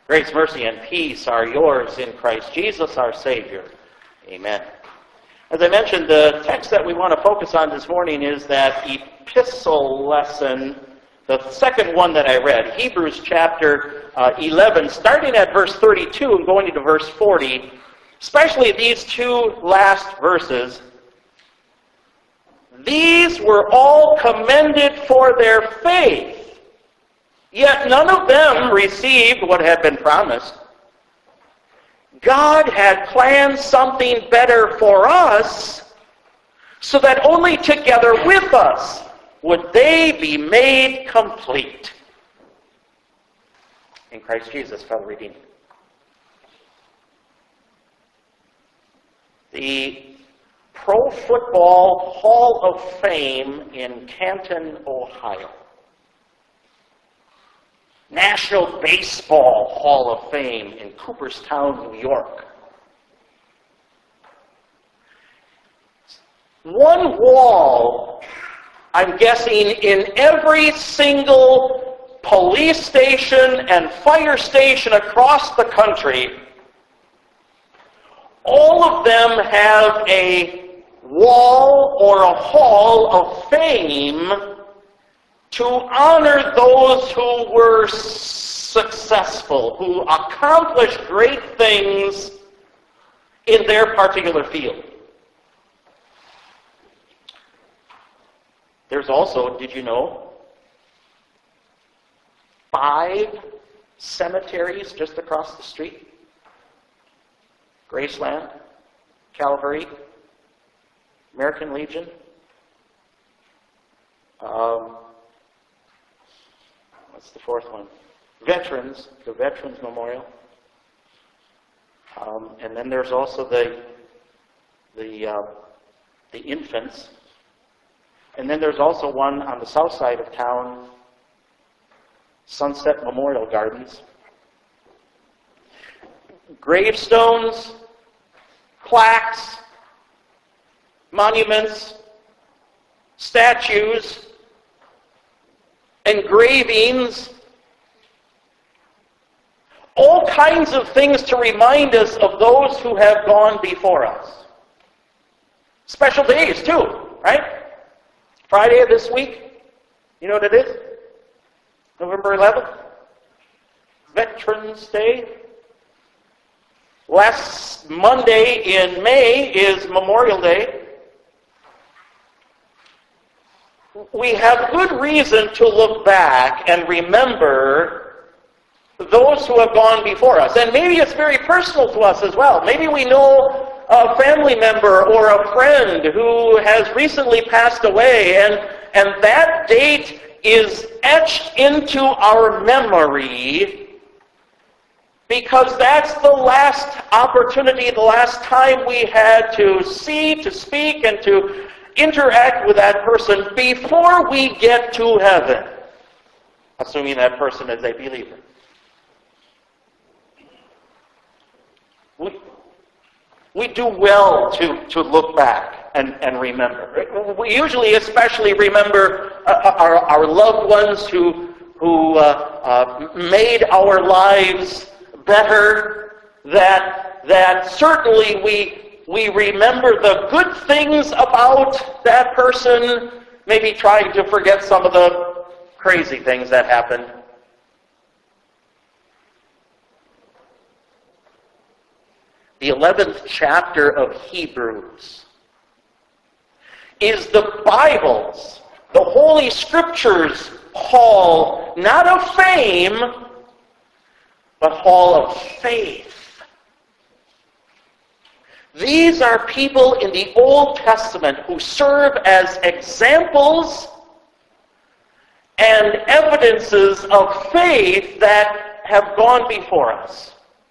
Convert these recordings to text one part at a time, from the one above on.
Grace, mercy, and peace are yours in Christ Jesus our Savior. Amen. As I mentioned, the text that we want to focus on this morning is that epistle lesson, the second one that I read, Hebrews chapter 11, starting at verse 32 and going into verse 40, especially these two last verses. These were all commended for their faith. Yet none of them received what had been promised. God had planned something better for us, so that only together with us would they be made complete in Christ Jesus for the redeemed. The Pro Football Hall of Fame in Canton, Ohio. National Baseball Hall of Fame in Cooperstown, New York. One wall, I'm guessing, in every single police station and fire station across the country, all of them have a wall or a hall of fame to honor those who were successful, who accomplished great things in their particular field. There's also, did you know, 5 cemeteries just across the street? Graceland, Calvary, American Legion, what's the fourth one? Veterans, the Veterans Memorial. And then there's also the infants. And then there's also one on the south side of town, Sunset Memorial Gardens. Gravestones, plaques, monuments, statues, engravings, all kinds of things to remind us of those who have gone before us. Special days too, right? Friday of this week, you know what it is? November 11th, Veterans Day. Last Monday in May is Memorial Day. We have good reason to look back and remember those who have gone before us. And maybe it's very personal to us as well. Maybe we know a family member or a friend who has recently passed away, and that date is etched into our memory because that's the last opportunity, the last time we had to see, to speak, and to interact with that person before we get to heaven, assuming that person is a believer. We do well to look back and remember. We usually especially remember our loved ones who made our lives better, that certainly we remember the good things about that person, maybe trying to forget some of the crazy things that happened. The 11th chapter of Hebrews is the Bible's, the Holy Scriptures' hall, not of fame, but hall of faith. These are people in the Old Testament who serve as examples and evidences of faith that have gone before us.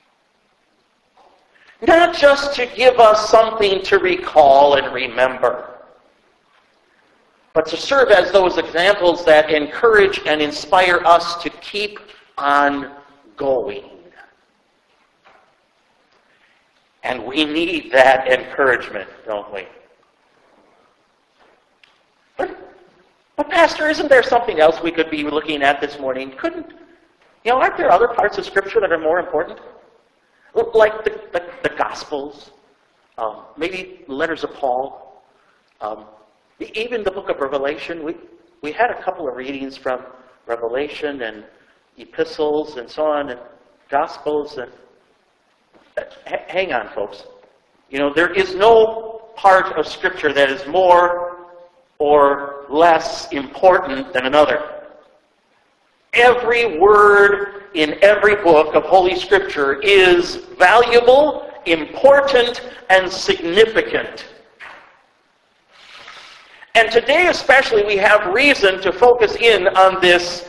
Not just to give us something to recall and remember, but to serve as those examples that encourage and inspire us to keep on going. And we need that encouragement, don't we? But Pastor, isn't there something else we could be looking at this morning? Couldn't You know, aren't there other parts of Scripture that are more important? Like the Gospels, maybe letters of Paul, even the book of Revelation. We had a couple of readings from Revelation and epistles and so on, and Gospels. And hang on, folks. You know, there is no part of Scripture that is more or less important than another. Every word in every book of Holy Scripture is valuable, important, and significant. And today especially we have reason to focus in on this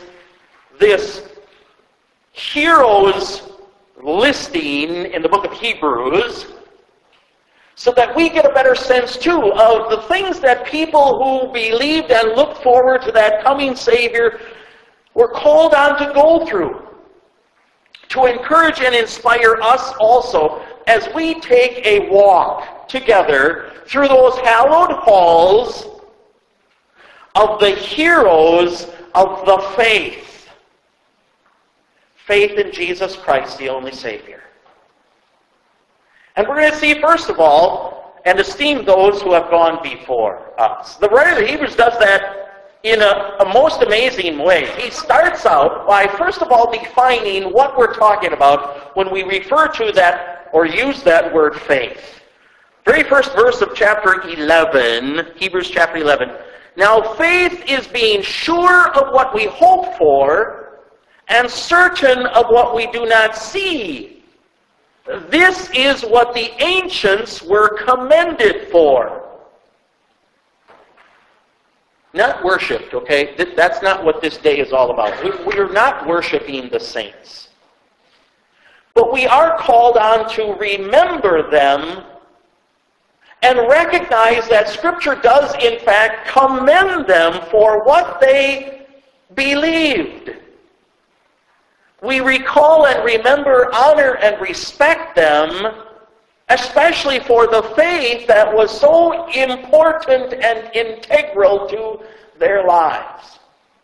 heroes listing in the book of Hebrews, so that we get a better sense too of the things that people who believed and looked forward to that coming Savior were called on to go through, to encourage and inspire us also as we take a walk together through those hallowed halls of the heroes of the faith. Faith in Jesus Christ, the only Savior. And we're going to see, first of all, and esteem those who have gone before us. The writer of the Hebrews does that in a most amazing way. He starts out by, first of all, defining what we're talking about when we refer to that or use that word faith. Very first verse of chapter 11, Hebrews chapter 11. Now faith is being sure of what we hope for and certain of what we do not see. This is what the ancients were commended for. Not worshipped, okay? That's not what this day is all about. We are not worshiping the saints. But we are called on to remember them and recognize that Scripture does, in fact, commend them for what they believed. We recall and remember, honor, and respect them, especially for the faith that was so important and integral to their lives.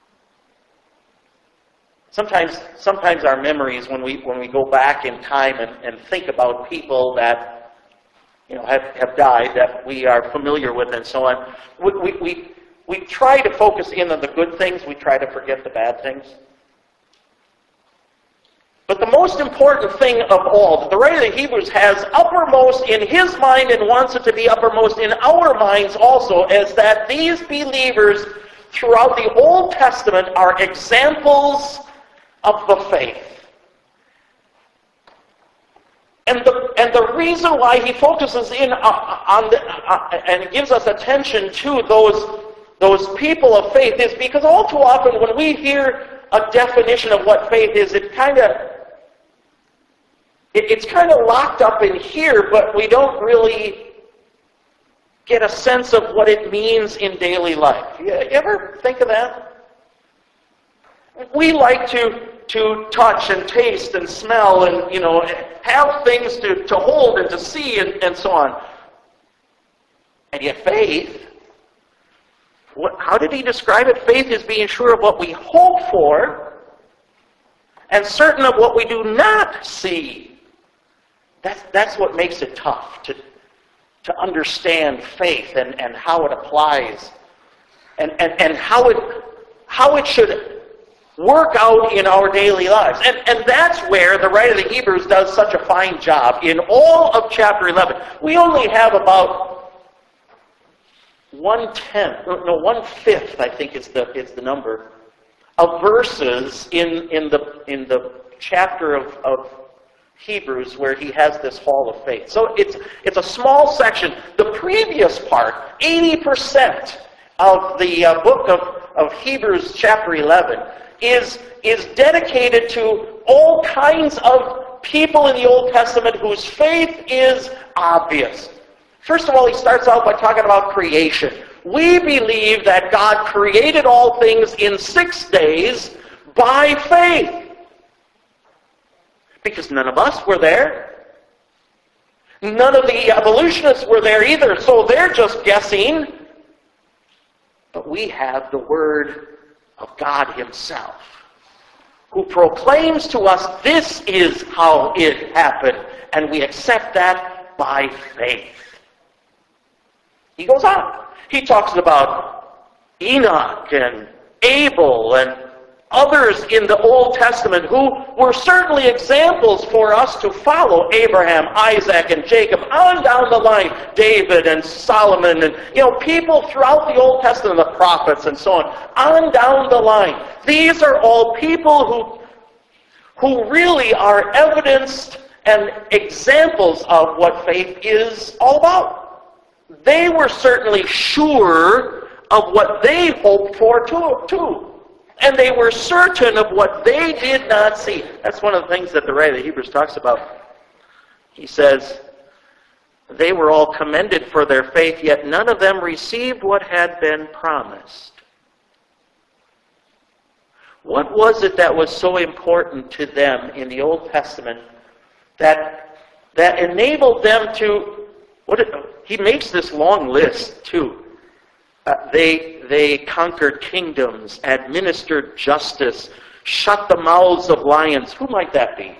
Sometimes our memories, when we go back in time and think about people that have died, that we are familiar with and so on, we try to focus in on the good things, we try to forget the bad things. But the most important thing of all, that the writer of the Hebrews has uppermost in his mind and wants it to be uppermost in our minds also, is that these believers throughout the Old Testament are examples of the faith. And the reason why he focuses in on and gives us attention to those people of faith is because all too often when we hear a definition of what faith is, it's kind of locked up in here, but we don't really get a sense of what it means in daily life. You ever think of that? We like to touch and taste and smell and, have things to hold and to see and so on. And yet faith, how did he describe it? Faith is being sure of what we hope for and certain of what we do not see. That's what makes it tough to understand faith and how it applies and how it should work out in our daily lives. And that's where the writer of the Hebrews does such a fine job. In all of chapter 11, we only have about 1/5, I think is the number, of verses in the chapter of Hebrews where he has this hall of faith. So it's a small section. The previous part, 80% of the book of Hebrews chapter 11, is dedicated to all kinds of people in the Old Testament whose faith is obvious. First of all, he starts out by talking about creation. We believe that God created all things in 6 days by faith. Because none of us were there. None of the evolutionists were there either, so they're just guessing. But we have the Word of God Himself. who proclaims to us this is how it happened, and we accept that by faith. He goes on. He talks about Enoch and Abel and others in the Old Testament who were certainly examples for us to follow. Abraham, Isaac, and Jacob, on down the line, David and Solomon, and people throughout the Old Testament, the prophets and so on down the line. These are all people who really are evidenced and examples of what faith is all about. They were certainly sure of what they hoped for too. And they were certain of what they did not see. That's one of the things that the writer of Hebrews talks about. He says, they were all commended for their faith, yet none of them received what had been promised. What was it that was so important to them in the Old Testament that enabled them to... He makes this long list, too. They conquered kingdoms, administered justice, shut the mouths of lions. Who might that be?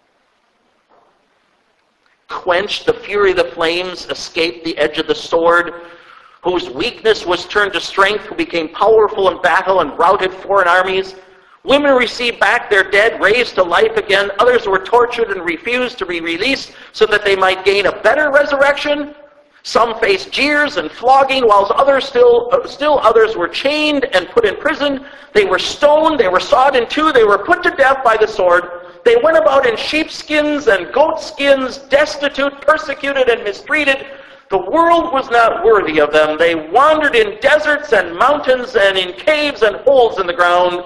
Quenched the fury of the flames, escaped the edge of the sword, whose weakness was turned to strength, who became powerful in battle and routed foreign armies. Women received back their dead, raised to life again. Others were tortured and refused to be released so that they might gain a better resurrection. Some faced jeers and flogging, while others still others were chained and put in prison. They were stoned, they were sawed in two, they were put to death by the sword. They went about in sheepskins and goatskins, destitute, persecuted, and mistreated. The world was not worthy of them. They wandered in deserts and mountains and in caves and holes in the ground.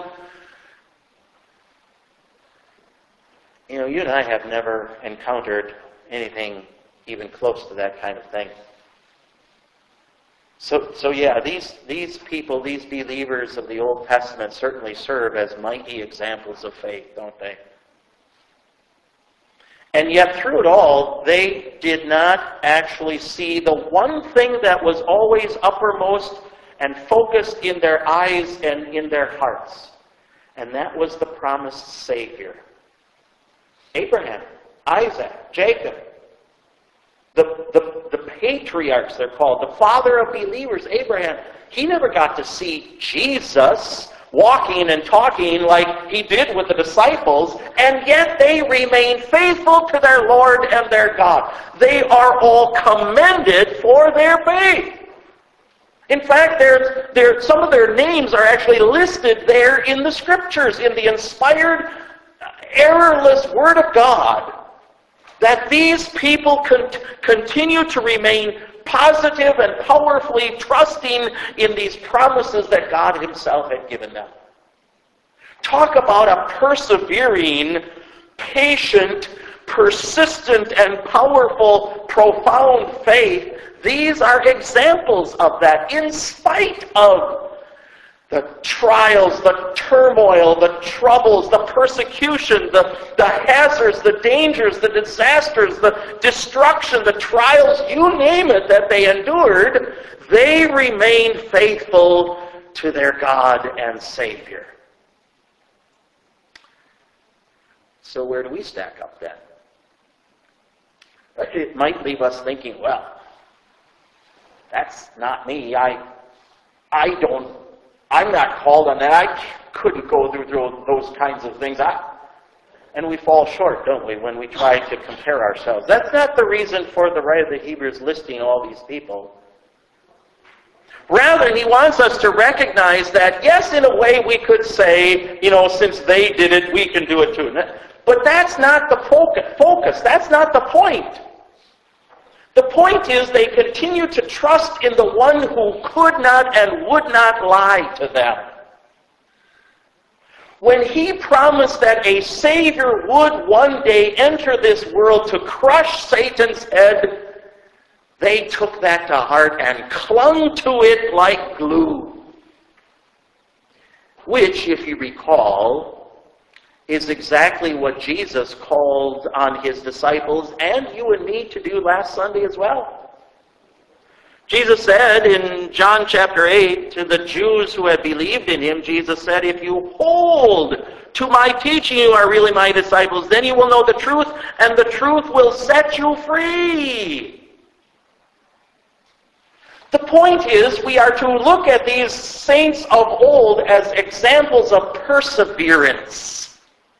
You and I have never encountered anything even close to that kind of thing. So yeah, these people, these believers of the Old Testament certainly serve as mighty examples of faith, don't they? And yet through it all, they did not actually see the one thing that was always uppermost and focused in their eyes and in their hearts. And that was the promised Savior. Abraham, Isaac, Jacob, the patriarchs, they're called, the father of believers, Abraham, he never got to see Jesus walking and talking like he did with the disciples, and yet they remained faithful to their Lord and their God. They are all commended for their faith. In fact, some of their names are actually listed there in the Scriptures, in the inspired, errorless Word of God, that these people continue to remain positive and powerfully trusting in these promises that God Himself had given them. Talk about a persevering, patient, persistent, and powerful, profound faith. These are examples of that, in spite of the trials, the turmoil, the troubles, the persecution, the hazards, the dangers, the disasters, the destruction, the trials, you name it, that they endured, they remained faithful to their God and Savior. So where do we stack up then? It might leave us thinking, well, that's not me. I'm not called on that. I couldn't go through those kinds of things. And we fall short, don't we, when we try to compare ourselves. That's not the reason for the writer of the Hebrews listing all these people. Rather, he wants us to recognize that, yes, in a way we could say, since they did it, we can do it too. But that's not the focus. That's not the point. The point is they continue to trust in the one who could not and would not lie to them. When he promised that a Savior would one day enter this world to crush Satan's head, they took that to heart and clung to it like glue. Which, if you recall, is exactly what Jesus called on His disciples and you and me to do last Sunday as well. Jesus said in John chapter 8 to the Jews who had believed in him, Jesus said, if you hold to my teaching, you are really my disciples. Then you will know the truth, and the truth will set you free. The point is, we are to look at these saints of old as examples of perseverance,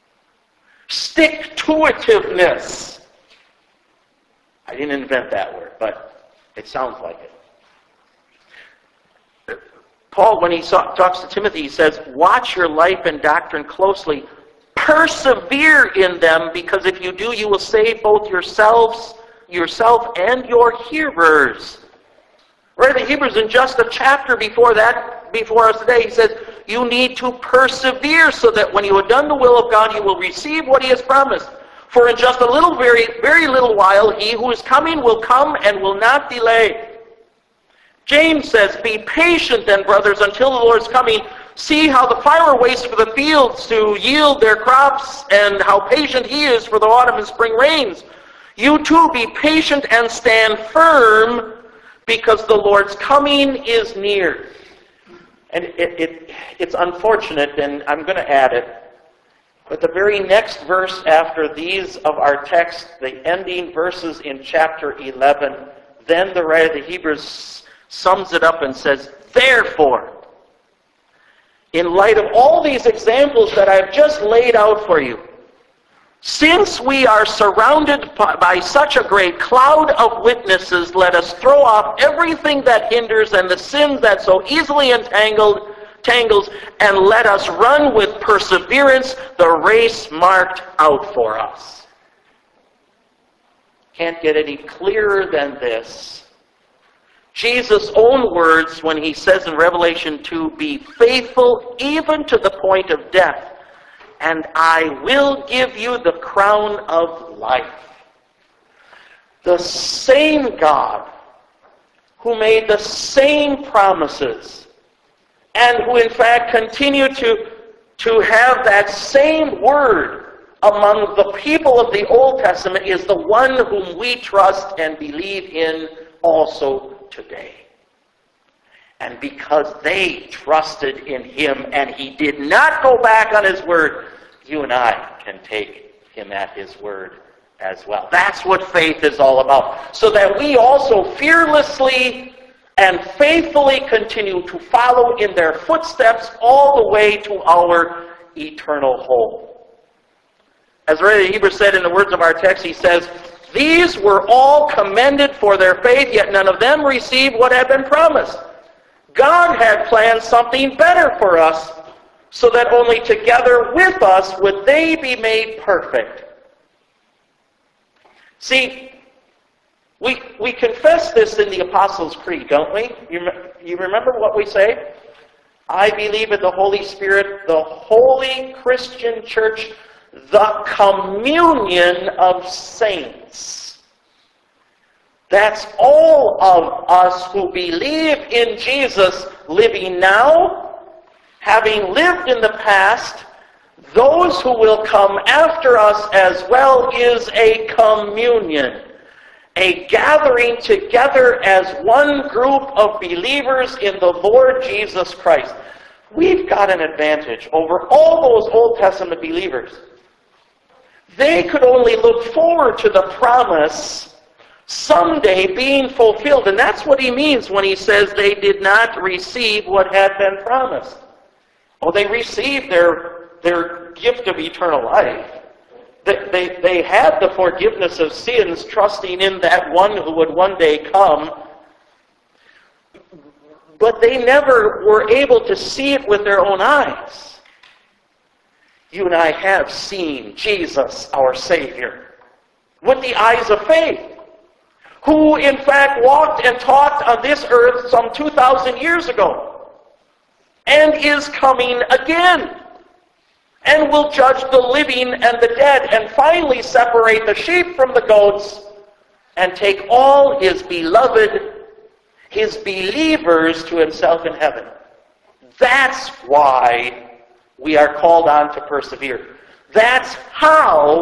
stick-to-itiveness. I didn't invent that word, but it sounds like it. Paul, when he talks to Timothy, he says, watch your life and doctrine closely. Persevere in them, because if you do, you will save both yourself and your hearers. Right, the Hebrews, in just a chapter before us today, he says, you need to persevere so that when you have done the will of God, you will receive what he has promised. For in just a little, very, very little while, he who is coming will come and will not delay. James says, be patient then, brothers, until the Lord's coming. See how the farmer waits for the fields to yield their crops, and how patient he is for the autumn and spring rains. You too be patient and stand firm, because the Lord's coming is near. And it's unfortunate, and I'm going to add it, but the very next verse after these of our text, the ending verses in chapter 11, then the writer of the Hebrews sums it up and says, therefore, in light of all these examples that I've just laid out for you, since we are surrounded by such a great cloud of witnesses, let us throw off everything that hinders and the sin that so easily entangles, and let us run with perseverance the race marked out for us. Can't get any clearer than this. Jesus' own words when he says in Revelation 2, be faithful even to the point of death, and I will give you the crown of life. The same God who made the same promises, and who in fact continued to have that same word among the people of the Old Testament, is the one whom we trust and believe in also today. And because they trusted in him and he did not go back on his word, you and I can take him at his word as well. That's what faith is all about. So that we also fearlessly and faithfully continue to follow in their footsteps all the way to our eternal home. As the writer of Hebrews said in the words of our text, he says, these were all commended for their faith, yet none of them received what had been promised. God had planned something better for us, so that only together with us would they be made perfect. See, we confess this in the Apostles' Creed, don't we? You remember what we say? I believe in the Holy Spirit, the holy Christian church, the communion of saints. That's all of us who believe in Jesus, living now, having lived in the past. Those who will come after us as well is a communion, a gathering together as one group of believers in the Lord Jesus Christ. We've got an advantage over all those Old Testament believers. They could only look forward to the promise someday being fulfilled. And that's what he means when he says they did not receive what had been promised. Oh, they received their gift of eternal life. They had the forgiveness of sins, trusting in that one who would one day come. But they never were able to see it with their own eyes. You and I have seen Jesus, our Savior, with the eyes of faith, who in fact walked and talked on this earth some 2,000 years ago, and is coming again, and will judge the living and the dead, and finally separate the sheep from the goats, and take all his beloved, his believers to himself in heaven. That's why we are called on to persevere. That's how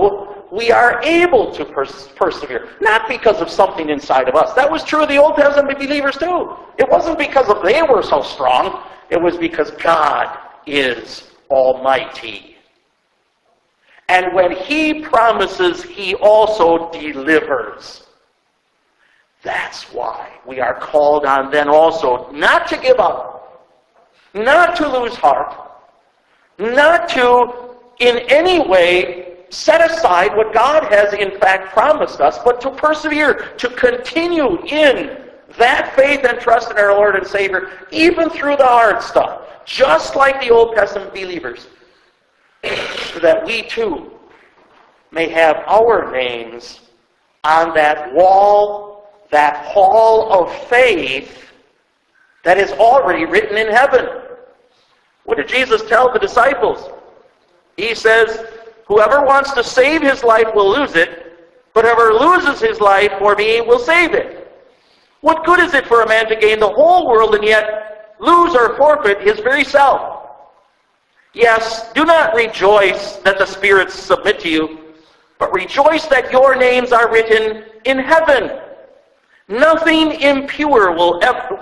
we are able to persevere. Not because of something inside of us. That was true of the Old Testament believers too. It wasn't because of they were so strong. It was because God is almighty. And when He promises, He also delivers. That's why we are called on then also not to give up, not to lose heart, not to in any way set aside what God has in fact promised us, but to persevere, to continue in that faith and trust in our Lord and Savior, even through the hard stuff, just like the Old Testament believers, so that we too may have our names on that wall, that hall of faith that is already written in heaven. What did Jesus tell the disciples? He says, whoever wants to save his life will lose it, but whoever loses his life for me will save it. What good is it for a man to gain the whole world and yet lose or forfeit his very self? Yes, do not rejoice that the spirits submit to you, but rejoice that your names are written in heaven. Nothing impure will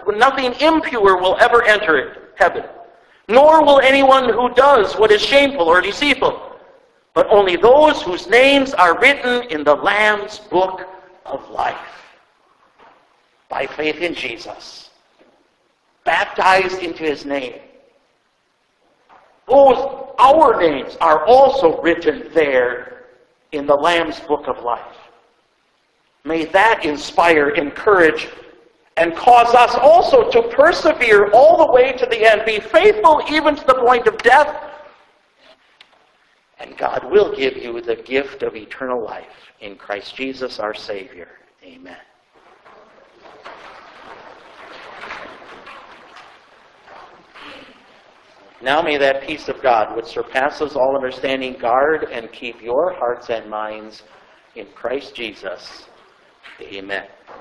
ever enter heaven, nor will anyone who does what is shameful or deceitful, but only those whose names are written in the Lamb's book of life. By faith in Jesus, baptized into His name. Our names are also written there in the Lamb's book of life. May that inspire, encourage, and cause us also to persevere all the way to the end. Be faithful even to the point of death. And God will give you the gift of eternal life in Christ Jesus our Savior. Amen. Now may that peace of God, which surpasses all understanding, guard and keep your hearts and minds in Christ Jesus. Amen.